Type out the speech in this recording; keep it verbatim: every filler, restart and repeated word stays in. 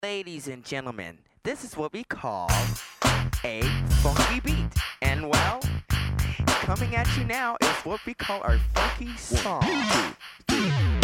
Ladies and gentlemen, this is what we call a funky beat. And well, coming at you now is what we call our funky song. One, two, three.